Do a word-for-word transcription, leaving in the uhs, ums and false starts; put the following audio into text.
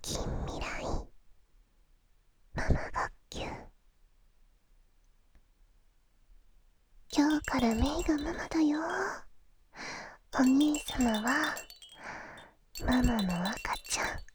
近未来ママ学級。今日からメイがママだよ。お兄様はママの赤ちゃん。